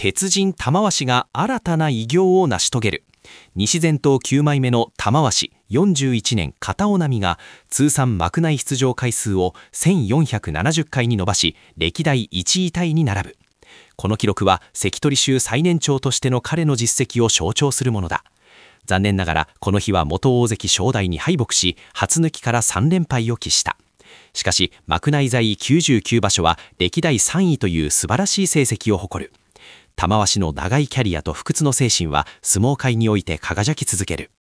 鉄人玉鷲が新たな偉業を成し遂げる。西前頭9枚目の玉鷲41年片尾波が通算幕内出場回数を1470回に伸ばし、歴代1位タイに並ぶ。この記録は関取衆最年長としての彼の実績を象徴するものだ。残念ながらこの日は元大関正代に敗北し、初抜きから3連敗を喫した。しかし幕内在位99場所は歴代3位という素晴らしい成績を誇る。玉鷲の長いキャリアと不屈の精神は相撲界において輝き続ける。